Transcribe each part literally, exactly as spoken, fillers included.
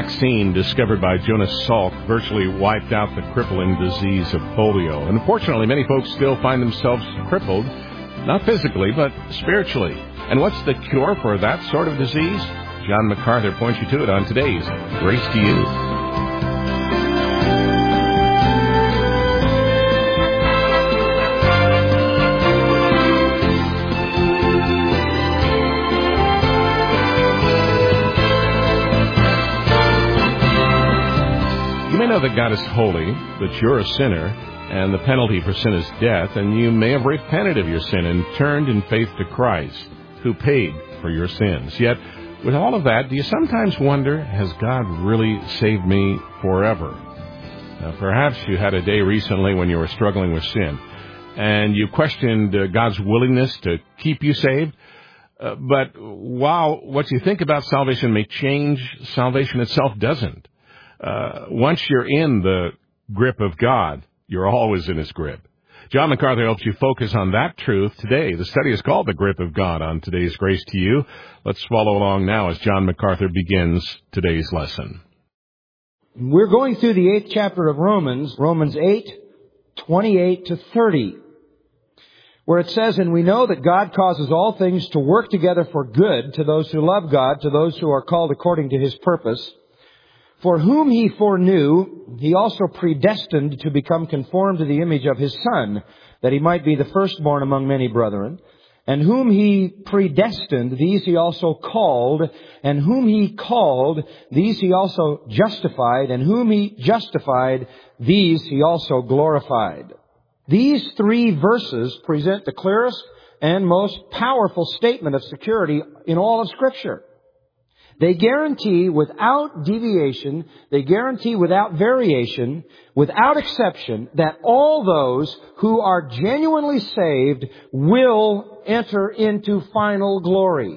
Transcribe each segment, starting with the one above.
vaccine discovered by Jonas Salk virtually wiped out the crippling disease of polio. And unfortunately, many folks still find themselves crippled, not physically, but spiritually. And what's the cure for that sort of disease? John MacArthur points you to it on today's Grace to You. You may know that God is holy, that you're a sinner, and the penalty for sin is death, and you may have repented of your sin and turned in faith to Christ, who paid for your sins. Yet, with all of that, do you sometimes wonder, has God really saved me forever? Now, perhaps you had a day recently when you were struggling with sin, and you questioned uh, God's willingness to keep you saved. Uh, but while what you think about salvation may change, salvation itself doesn't. Uh, once you're in the grip of God, you're always in His grip. John MacArthur helps you focus on that truth today. The study is called The Grip of God on today's Grace to You. Let's follow along now as John MacArthur begins today's lesson. We're going through the eighth chapter of Romans, Romans eight, twenty-eight to thirty, where it says, "And we know that God causes all things to work together for good to those who love God, to those who are called according to His purpose. For whom He foreknew, He also predestined to become conformed to the image of His Son, that He might be the firstborn among many brethren. And whom He predestined, these He also called. And whom He called, these He also justified. And whom He justified, these He also glorified." These three verses present the clearest and most powerful statement of security in all of Scripture. They guarantee without deviation, they guarantee without variation, without exception, that all those who are genuinely saved will enter into final glory.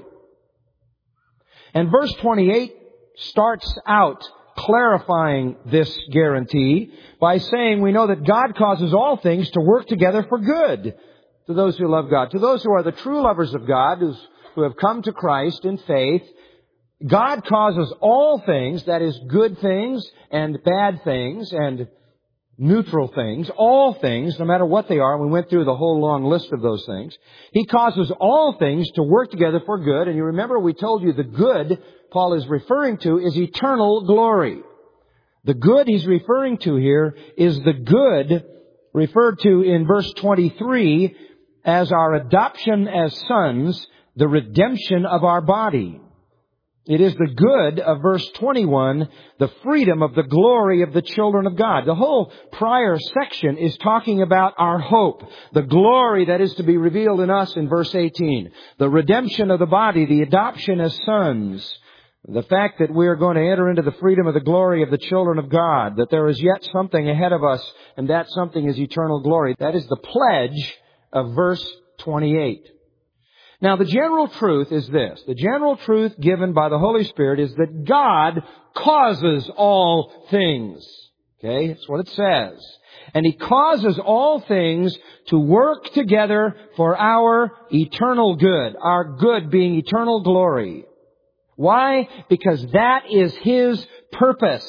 And verse twenty-eight starts out clarifying this guarantee by saying, we know that God causes all things to work together for good to those who love God, to those who are the true lovers of God, who have come to Christ in faith. God causes all things, that is, good things and bad things and neutral things, all things, no matter what they are. We went through the whole long list of those things. He causes all things to work together for good. And you remember we told you the good Paul is referring to is eternal glory. The good he's referring to here is the good referred to in verse twenty-three as our adoption as sons, the redemption of our body. It is the good of verse twenty-one, the freedom of the glory of the children of God. The whole prior section is talking about our hope, the glory that is to be revealed in us in verse eighteen. The redemption of the body, the adoption as sons. The fact that we are going to enter into the freedom of the glory of the children of God, that there is yet something ahead of us, and that something is eternal glory. That is the pledge of verse twenty-eight. Now, the general truth is this. The general truth given by the Holy Spirit is that God causes all things. Okay? That's what it says. And He causes all things to work together for our eternal good. Our good being eternal glory. Why? Because that is His purpose.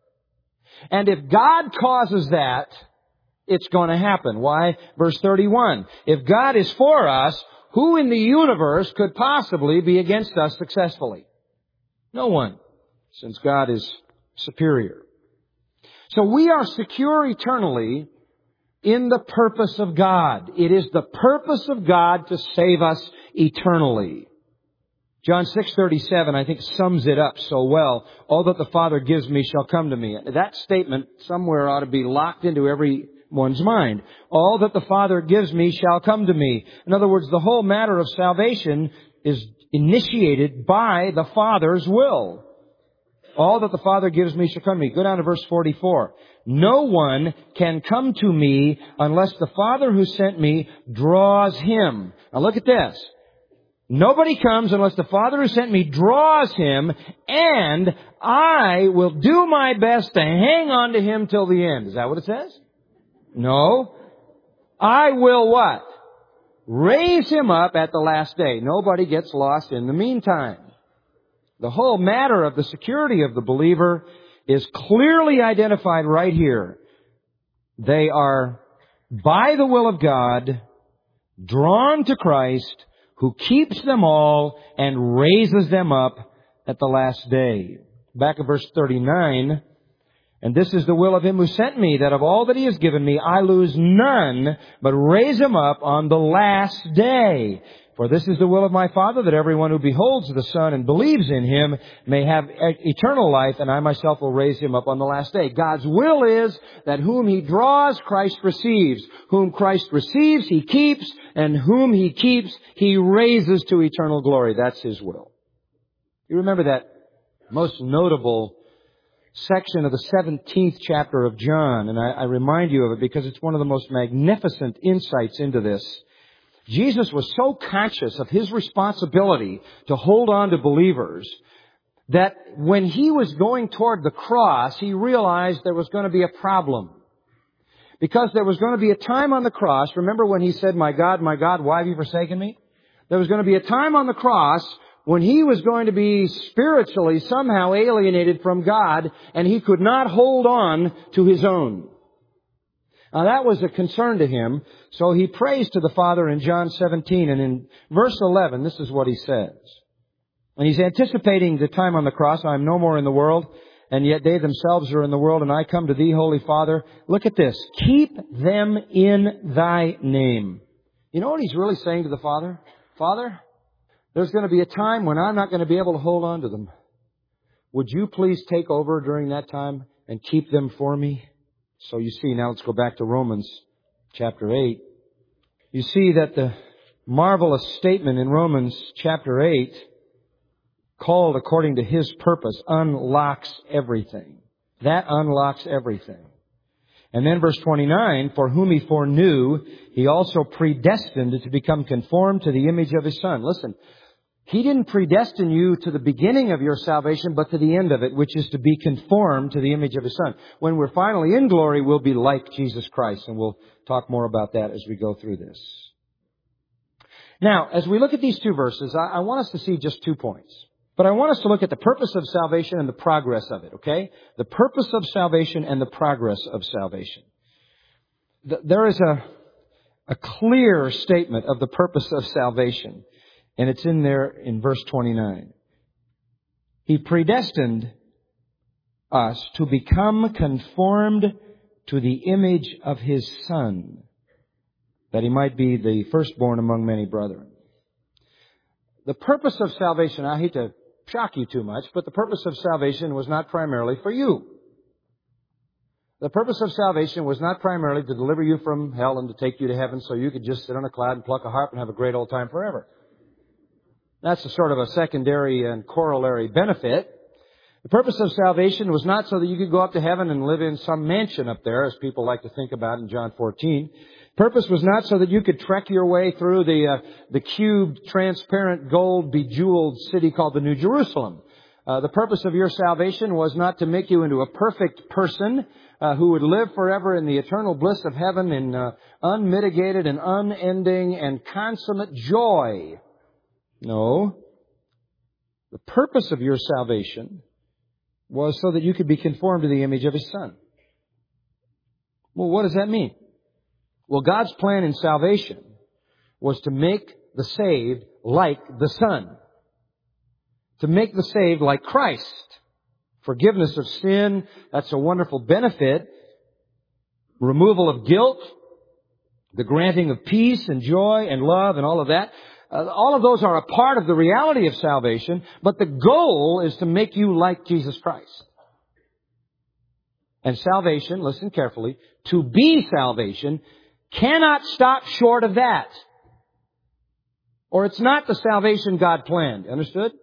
And if God causes that, it's going to happen. Why? Verse thirty-one. If God is for us, who in the universe could possibly be against us successfully? No one, since God is superior. So we are secure eternally in the purpose of God. It is the purpose of God to save us eternally. John six thirty-seven, I think, sums it up so well. All that the Father gives me shall come to me. That statement somewhere ought to be locked into everyone's mind. All that the Father gives me shall come to me. In other words, the whole matter of salvation is initiated by the Father's will. All that the Father gives me shall come to me. Go down to verse forty-four. No one can come to me unless the Father who sent me draws him. Now look at this. Nobody comes unless the Father who sent me draws him, and I will do my best to hang on to him till the end. Is that what it says? No. I will what? Raise him up at the last day. Nobody gets lost in the meantime. The whole matter of the security of the believer is clearly identified right here. They are, by the will of God, drawn to Christ, who keeps them all and raises them up at the last day. Back in verse thirty-nine, and this is the will of Him who sent me, that of all that He has given me, I lose none, but raise Him up on the last day. For this is the will of my Father, that everyone who beholds the Son and believes in Him may have eternal life, and I myself will raise him up on the last day. God's will is that whom He draws, Christ receives. Whom Christ receives, He keeps, and whom He keeps, He raises to eternal glory. That's His will. You remember that most notable section of the seventeenth chapter of John, and I, I remind you of it because it's one of the most magnificent insights into this. Jesus was so conscious of His responsibility to hold on to believers that when He was going toward the cross, He realized there was going to be a problem. Because there was going to be a time on the cross, remember when He said, "My God, my God, why have you forsaken me?" There was going to be a time on the cross when He was going to be spiritually somehow alienated from God, and He could not hold on to His own. Now that was a concern to Him, so He prays to the Father in John seventeen, and in verse eleven, this is what He says. And He's anticipating the time on the cross. "I am no more in the world, and yet they themselves are in the world, and I come to Thee, Holy Father." Look at this. "Keep them in Thy name." You know what He's really saying to the Father? "Father, there's going to be a time when I'm not going to be able to hold on to them. Would You please take over during that time and keep them for me?" So you see, now let's go back to Romans chapter eight. You see that the marvelous statement in Romans chapter eight, called according to His purpose, unlocks everything. That unlocks everything. And then verse twenty-nine, "For whom He foreknew, He also predestined to become conformed to the image of His Son." Listen, He didn't predestine you to the beginning of your salvation, but to the end of it, which is to be conformed to the image of His Son. When we're finally in glory, we'll be like Jesus Christ, and we'll talk more about that as we go through this. Now, as we look at these two verses, I, I want us to see just two points. But I want us to look at the purpose of salvation and the progress of it, okay? The purpose of salvation and the progress of salvation. There is a, a clear statement of the purpose of salvation. And it's in there in verse twenty-nine. He predestined us to become conformed to the image of His Son, that He might be the firstborn among many brethren. The purpose of salvation, I hate to shock you too much, but the purpose of salvation was not primarily for you. The purpose of salvation was not primarily to deliver you from hell and to take you to heaven so you could just sit on a cloud and pluck a harp and have a great old time forever. That's a sort of a secondary and corollary benefit. The purpose of salvation was not so that you could go up to heaven and live in some mansion up there, as people like to think about in John fourteen. Purpose was not so that you could trek your way through the uh, the cubed, transparent, gold, bejeweled city called the New Jerusalem. Uh, the purpose of your salvation was not to make you into a perfect person uh, who would live forever in the eternal bliss of heaven in uh, unmitigated and unending and consummate joy. No. The purpose of your salvation was so that you could be conformed to the image of His Son. Well, what does that mean? Well, God's plan in salvation was to make the saved like the Son. To make the saved like Christ. Forgiveness of sin, that's a wonderful benefit. Removal of guilt. The granting of peace and joy and love and all of that. Uh, all of those are a part of the reality of salvation, but the goal is to make you like Jesus Christ. And salvation, listen carefully, to be salvation cannot stop short of that. Or it's not the salvation God planned. Understood?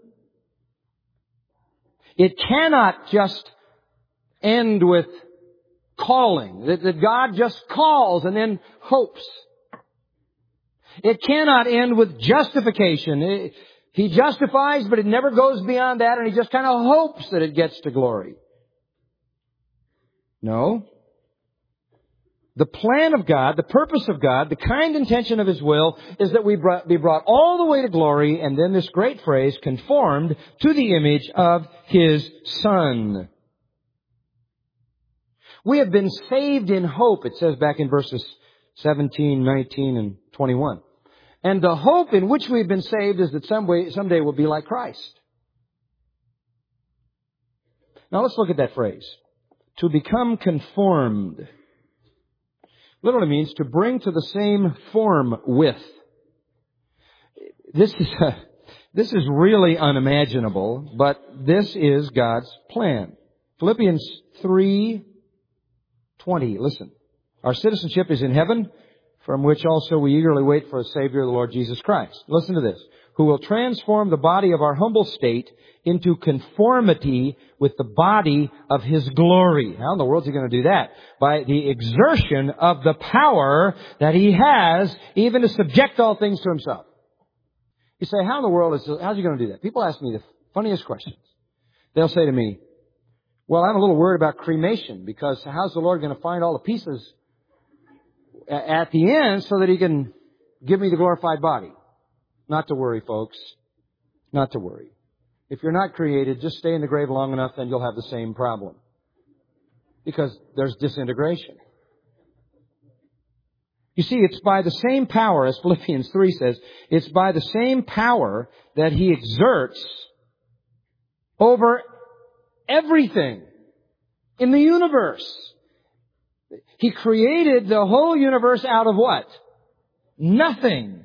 It cannot just end with calling, that, that God just calls and then hopes. It cannot end with justification. It, he justifies, but it never goes beyond that, and He just kind of hopes that it gets to glory. No. The plan of God, the purpose of God, the kind intention of His will is that we be brought all the way to glory, and then this great phrase, conformed to the image of His Son. We have been saved in hope, it says back in verses seventeen, nineteen, and twenty-one. And the hope in which we've been saved is that some way, someday we'll be like Christ. Now let's look at that phrase. To become conformed literally means to bring to the same form with. This is a, this is really unimaginable, but this is God's plan. Philippians three twenty. Listen. Our citizenship is in heaven, from which also we eagerly wait for a Savior, the Lord Jesus Christ. Listen to this. Who will transform the body of our humble state into conformity with the body of His glory. How in the world is He going to do that? By the exertion of the power that He has, even to subject all things to Himself. You say, how in the world is, how's He going to do that? People ask me the funniest questions. They'll say to me, well, I'm a little worried about cremation, because how's the Lord going to find all the pieces at the end so that He can give me the glorified body? Not to worry, folks. Not to worry. If you're not created, just stay in the grave long enough and you'll have the same problem. Because there's disintegration. You see, it's by the same power, as Philippians three says, it's by the same power that He exerts over everything in the universe. He created the whole universe out of what? Nothing.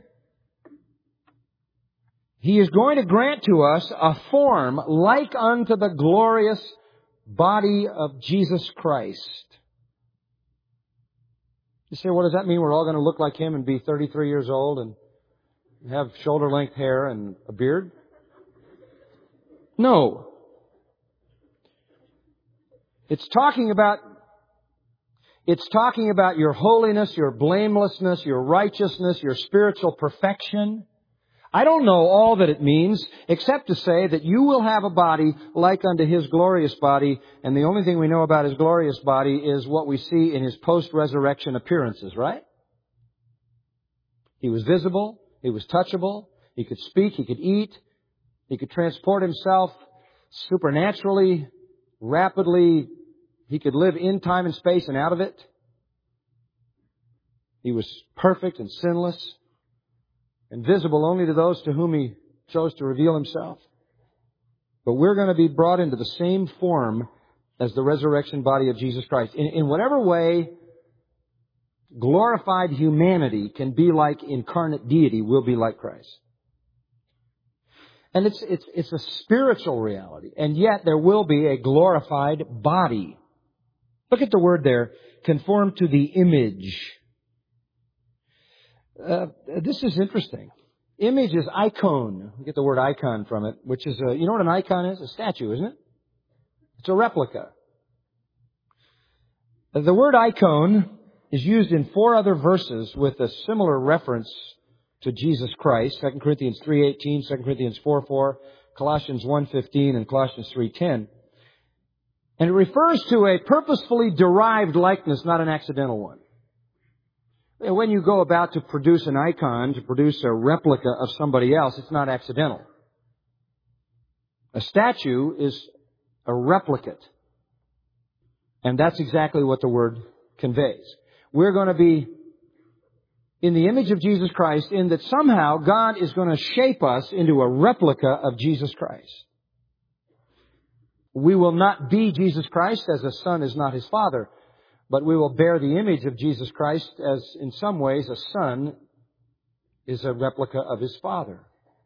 He is going to grant to us a form like unto the glorious body of Jesus Christ. You say, what does that mean? We're all going to look like Him and be thirty-three years old and have shoulder-length hair and a beard? No. It's talking about It's talking about your holiness, your blamelessness, your righteousness, your spiritual perfection. I don't know all that it means, except to say that you will have a body like unto His glorious body, and the only thing we know about His glorious body is what we see in His post-resurrection appearances, right? He was visible, He was touchable, He could speak, He could eat, He could transport Himself supernaturally, rapidly. He could live in time and space and out of it. He was perfect and sinless and visible only to those to whom He chose to reveal Himself. But we're going to be brought into the same form as the resurrection body of Jesus Christ. In, in whatever way glorified humanity can be like incarnate deity, we'll be like Christ. And it's, it's, it's a spiritual reality. And yet there will be a glorified body. Look at the word there, conform to the image. Uh, this is interesting. Image is icon. We get the word icon from it, which is a, you know what an icon is? A statue, isn't it? It's a replica. The word icon is used in four other verses with a similar reference to Jesus Christ. Second Corinthians three eighteen, Second Corinthians four four, Colossians one fifteen, and Colossians three ten. And it refers to a purposefully derived likeness, not an accidental one. When you go about to produce an icon, to produce a replica of somebody else, it's not accidental. A statue is a replicate. And that's exactly what the word conveys. We're going to be in the image of Jesus Christ, in that somehow God is going to shape us into a replica of Jesus Christ. We will not be Jesus Christ, as a son is not his father, but we will bear the image of Jesus Christ as, in some ways, a son is a replica of his father.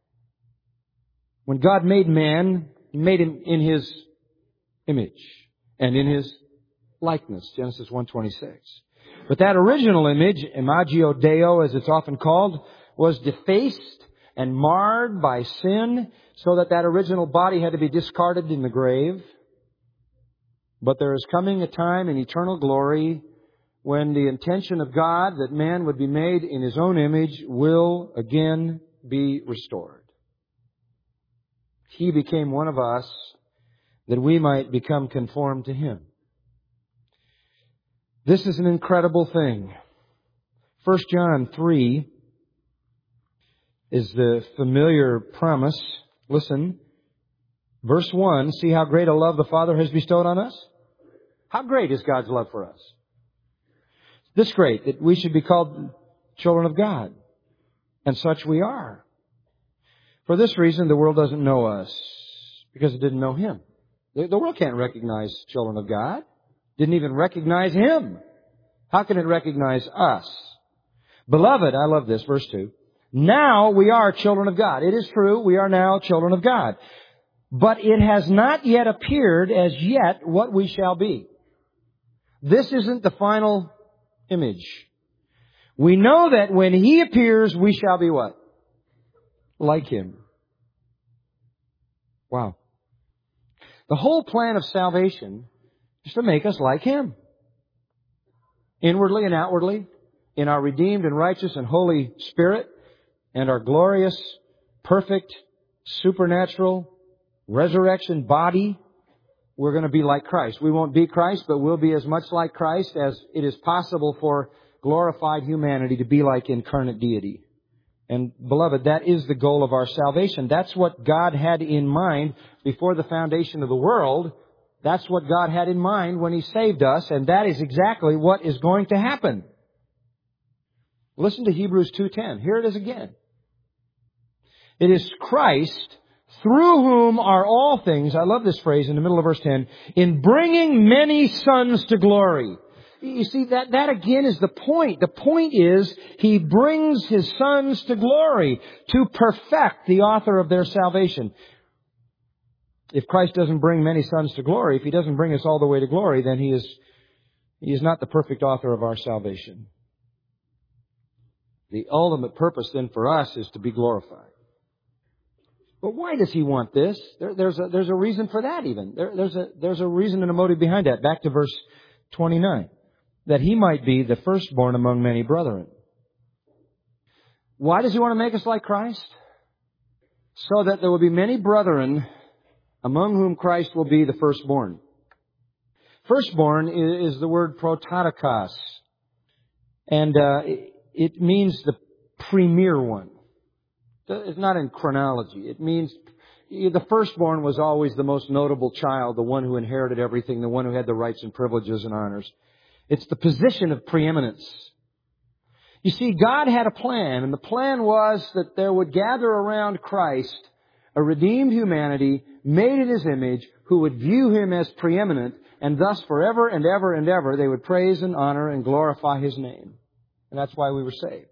When God made man, He made him in His image and in His likeness, Genesis one twenty-six. But that original image, Imagio Deo as it's often called, was defaced and marred by sin, so that that original body had to be discarded in the grave. But there is coming a time in eternal glory when the intention of God that man would be made in His own image will again be restored. He became one of us that we might become conformed to Him. This is an incredible thing. First John three is the familiar promise. Listen, verse one, see how great a love the Father has bestowed on us? How great is God's love for us? This great, that we should be called children of God. And such we are. For this reason, the world doesn't know us, because it didn't know Him. The, the world can't recognize children of God. Didn't even recognize Him. How can it recognize us? Beloved, I love this, verse two. Now we are children of God. It is true, we are now children of God. But it has not yet appeared as yet what we shall be. This isn't the final image. We know that when He appears, we shall be what? Like Him. Wow. The whole plan of salvation is to make us like Him. Inwardly and outwardly, in our redeemed and righteous and Holy Spirit, and our glorious, perfect, supernatural, resurrection body, we're going to be like Christ. We won't be Christ, but we'll be as much like Christ as it is possible for glorified humanity to be like incarnate deity. And beloved, that is the goal of our salvation. That's what God had in mind before the foundation of the world. That's what God had in mind when He saved us, and that is exactly what is going to happen. Listen to Hebrews two ten. Here it is again. It is Christ, through whom are all things, I love this phrase in the middle of verse ten, in bringing many sons to glory. You see, that, that again is the point. The point is, He brings His sons to glory to perfect the author of their salvation. If Christ doesn't bring many sons to glory, if He doesn't bring us all the way to glory, then He is, He is not the perfect author of our salvation. The ultimate purpose then for us is to be glorified. But why does He want this? There, there's, a, there's a reason for that even. There, there's, a, there's a reason and a motive behind that. Back to verse twenty-nine. That He might be the firstborn among many brethren. Why does He want to make us like Christ? So that there will be many brethren among whom Christ will be the firstborn. Firstborn is the word prototokos. And uh, it means the premier one. It's not in chronology. It means the firstborn was always the most notable child, the one who inherited everything, the one who had the rights and privileges and honors. It's the position of preeminence. You see, God had a plan, and the plan was that there would gather around Christ a redeemed humanity made in His image who would view Him as preeminent, and thus forever and ever and ever they would praise and honor and glorify His name. And that's why we were saved.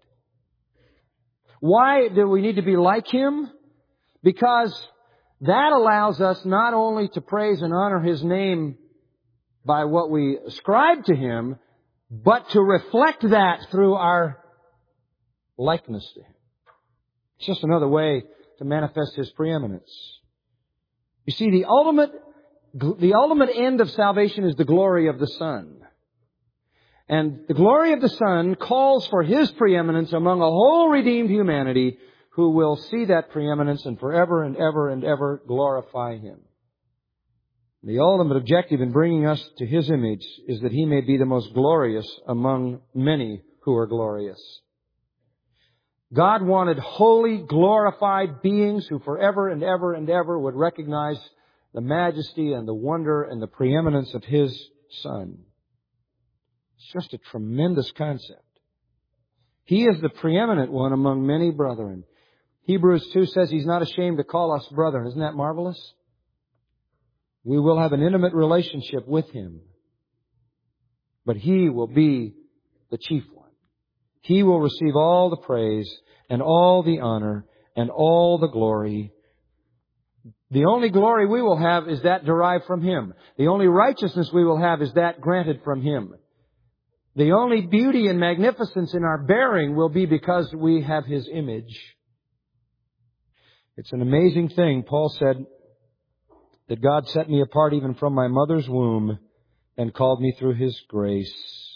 Why do we need to be like Him? Because that allows us not only to praise and honor His name by what we ascribe to Him, but to reflect that through our likeness to Him. It's just another way to manifest His preeminence. You see, the ultimate, the ultimate end of salvation is the glory of the Son. And the glory of the Son calls for His preeminence among a whole redeemed humanity who will see that preeminence and forever and ever and ever glorify Him. The ultimate objective in bringing us to His image is that He may be the most glorious among many who are glorious. God wanted holy, glorified beings who forever and ever and ever would recognize the majesty and the wonder and the preeminence of His Son. It's just a tremendous concept. He is the preeminent one among many brethren. Hebrews two says He's not ashamed to call us brethren. Isn't that marvelous? We will have an intimate relationship with Him. But He will be the chief one. He will receive all the praise and all the honor and all the glory. The only glory we will have is that derived from Him. The only righteousness we will have is that granted from Him. The only beauty and magnificence in our bearing will be because we have His image. It's an amazing thing. Paul said that God set me apart even from my mother's womb and called me through His grace.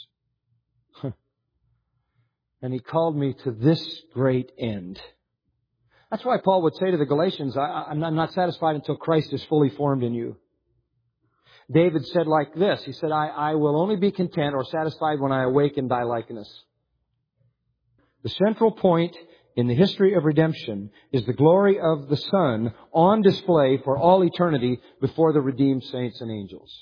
And He called me to this great end. That's why Paul would say to the Galatians, I, I'm not satisfied until Christ is fully formed in you. David said like this. He said, I, I will only be content or satisfied when I awake in thy likeness. The central point in the history of redemption is the glory of the Son on display for all eternity before the redeemed saints and angels.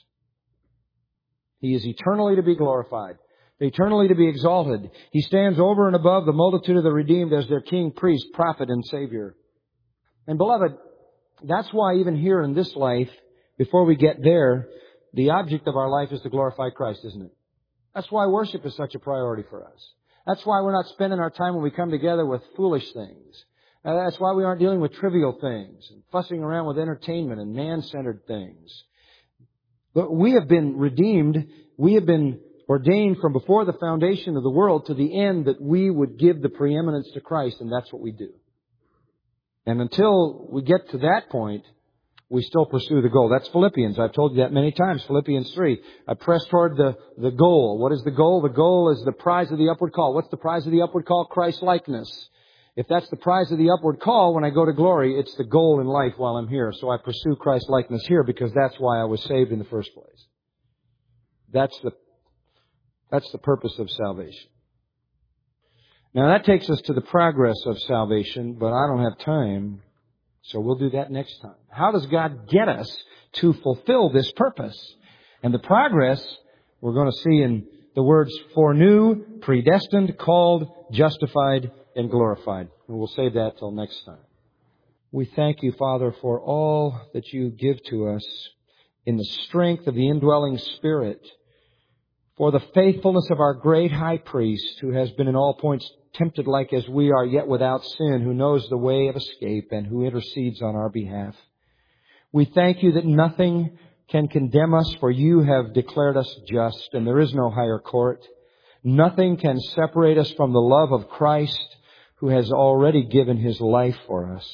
He is eternally to be glorified, eternally to be exalted. He stands over and above the multitude of the redeemed as their king, priest, prophet, and Savior. And beloved, that's why even here in this life, before we get there, the object of our life is to glorify Christ, isn't it? That's why worship is such a priority for us. That's why we're not spending our time when we come together with foolish things. Uh, that's why we aren't dealing with trivial things and fussing around with entertainment and man-centered things. But we have been redeemed. We have been ordained from before the foundation of the world to the end that we would give the preeminence to Christ, and that's what we do. And until we get to that point, we still pursue the goal. That's Philippians. I've told you that many times. Philippians three. I press toward the, the goal. What is the goal? The goal is the prize of the upward call. What's the prize of the upward call? Christ-likeness. If that's the prize of the upward call, when I go to glory, it's the goal in life while I'm here. So I pursue Christ-likeness here because that's why I was saved in the first place. That's the, that's the purpose of salvation. Now that takes us to the progress of salvation, but I don't have time. So we'll do that next time. How does God get us to fulfill this purpose? And the progress we're going to see in the words foreknew, predestined, called, justified, and glorified. And we'll save that till next time. We thank you, Father, for all that you give to us in the strength of the indwelling Spirit, for the faithfulness of our great high priest who has been in all points tempted like as we are, yet without sin, who knows the way of escape and who intercedes on our behalf. We thank you that nothing can condemn us, for you have declared us just, and there is no higher court. Nothing can separate us from the love of Christ, who has already given His life for us.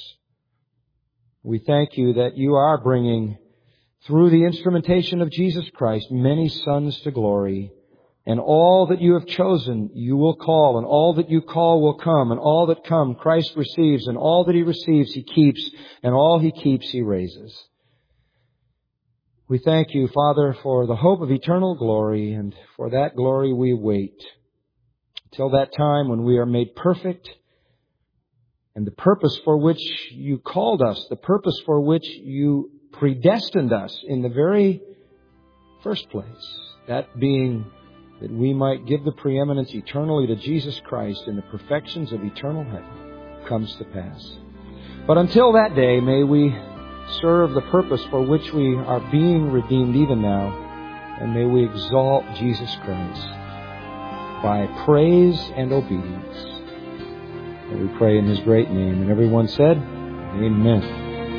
We thank you that you are bringing, through the instrumentation of Jesus Christ, many sons to glory. And all that you have chosen, you will call, and all that you call will come, and all that come, Christ receives, and all that He receives, He keeps, and all He keeps, He raises. We thank you, Father, for the hope of eternal glory, and for that glory we wait until that time when we are made perfect, and the purpose for which you called us, the purpose for which you predestined us in the very first place, that being that we might give the preeminence eternally to Jesus Christ in the perfections of eternal heaven, comes to pass. But until that day, may we serve the purpose for which we are being redeemed even now, and may we exalt Jesus Christ by praise and obedience. And we pray in His great name. And everyone said, Amen.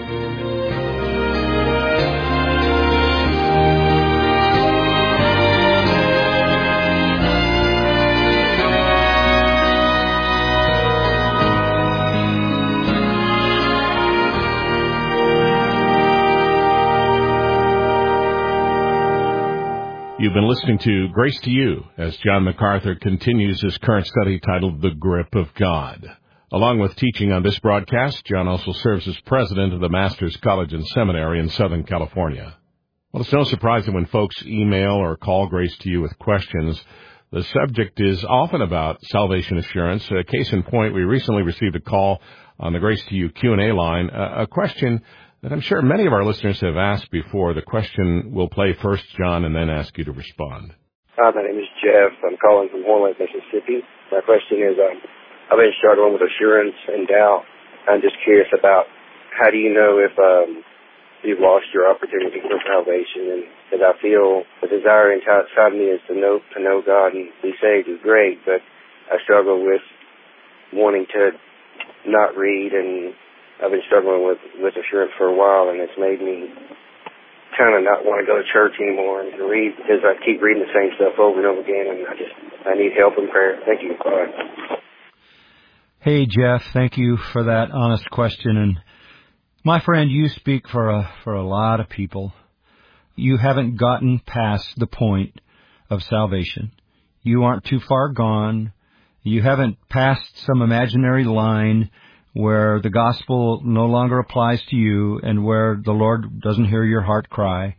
You've been listening to Grace to You as John MacArthur continues his current study titled The Grip of God. Along with teaching on this broadcast, John also serves as president of the Masters College and Seminary in Southern California. Well, it's no surprise that when folks email or call Grace to You with questions, the subject is often about salvation assurance. A case in point, we recently received a call on the Grace to You Q and A line, a question that I'm sure many of our listeners have asked before. The question we'll play first, John, and then ask you to respond. Hi, my name is Jeff. I'm calling from Horn Lake, Mississippi. My question is, um, I've been struggling with assurance and doubt. I'm just curious about how do you know if um, you've lost your opportunity for salvation? And because I feel the desire inside of me is to know to know God and be saved is great, but I struggle with wanting to not read, and I've been struggling with, with assurance for a while, and it's made me kind of not want to go to church anymore and read because I keep reading the same stuff over and over again, and I just I need help and prayer. Thank you. Bye. Hey, Jeff, thank you for that honest question. And my friend, you speak for a for a lot of people. You haven't gotten past the point of salvation. You aren't too far gone. You haven't passed some imaginary line where the gospel no longer applies to you and where the Lord doesn't hear your heart cry.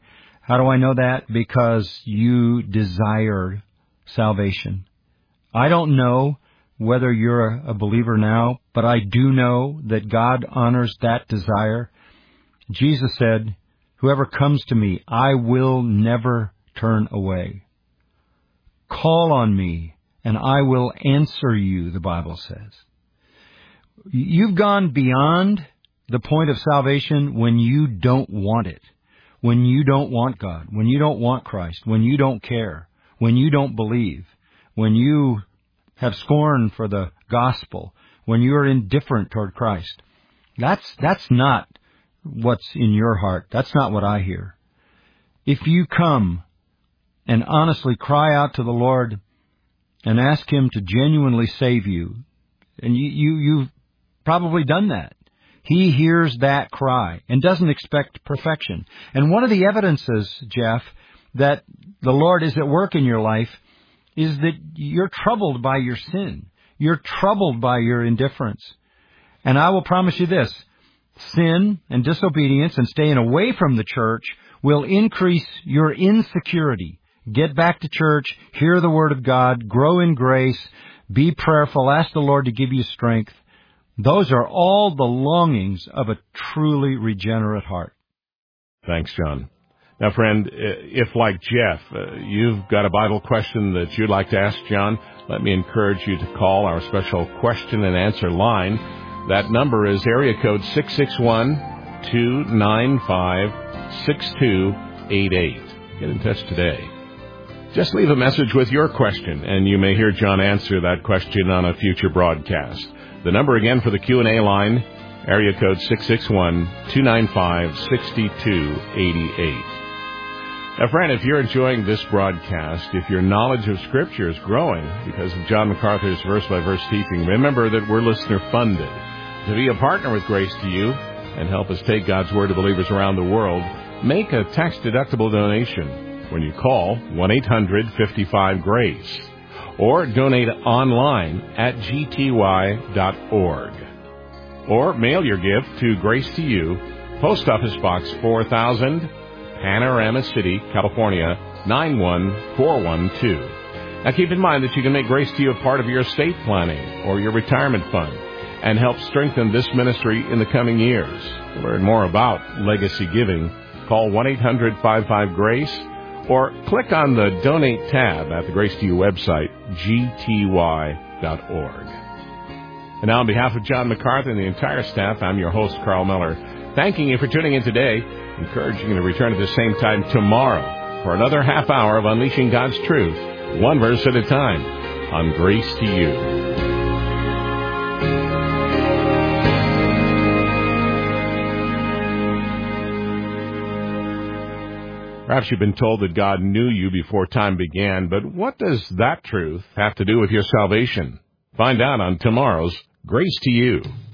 How do I know that? Because you desire salvation. I don't know whether you're a believer now, but I do know that God honors that desire. Jesus said, whoever comes to me, I will never turn away. Call on me, and I will answer you, the Bible says. You've gone beyond the point of salvation when you don't want it, when you don't want God, when you don't want Christ, when you don't care, when you don't believe, when you have scorn for the gospel, when you are indifferent toward Christ. That's, that's not what's in your heart. That's not what I hear. If you come and honestly cry out to the Lord and ask Him to genuinely save you, and you, you, you've probably done that, He hears that cry and doesn't expect perfection. And one of the evidences, Jeff, that the Lord is at work in your life is that you're troubled by your sin. You're troubled by your indifference. And I will promise you this, sin and disobedience and staying away from the church will increase your insecurity. Get back to church, hear the Word of God, grow in grace, be prayerful, ask the Lord to give you strength. Those are all the longings of a truly regenerate heart. Thanks, John. Now, friend, if like Jeff, uh, you've got a Bible question that you'd like to ask John, let me encourage you to call our special question and answer line. That number is area code six six one, two nine five, six two eight eight. Get in touch today. Just leave a message with your question, and you may hear John answer that question on a future broadcast. The number again for the Q and A line, area code six six one, two nine five, six two eight eight. Now, friend, if you're enjoying this broadcast, if your knowledge of Scripture is growing because of John MacArthur's verse-by-verse teaching, remember that we're listener-funded. To be a partner with Grace to You and help us take God's Word to believers around the world, make a tax-deductible donation when you call one eight hundred, fifty-five, GRACE or donate online at g t y dot org. Or mail your gift to Grace to You, Post Office Box four thousand, Panorama City, California, nine one four one two. Now keep in mind that you can make Grace to You a part of your estate planning or your retirement fund and help strengthen this ministry in the coming years. To learn more about legacy giving, call one eight hundred, fifty-five, GRACE or click on the Donate tab at the Grace to You website, g t y dot org. And now on behalf of John MacArthur and the entire staff, I'm your host, Carl Miller, thanking you for tuning in today, encouraging you to return at the same time tomorrow for another half hour of Unleashing God's Truth, one verse at a time, on Grace to You. Perhaps you've been told that God knew you before time began, but what does that truth have to do with your salvation? Find out on tomorrow's Grace to You.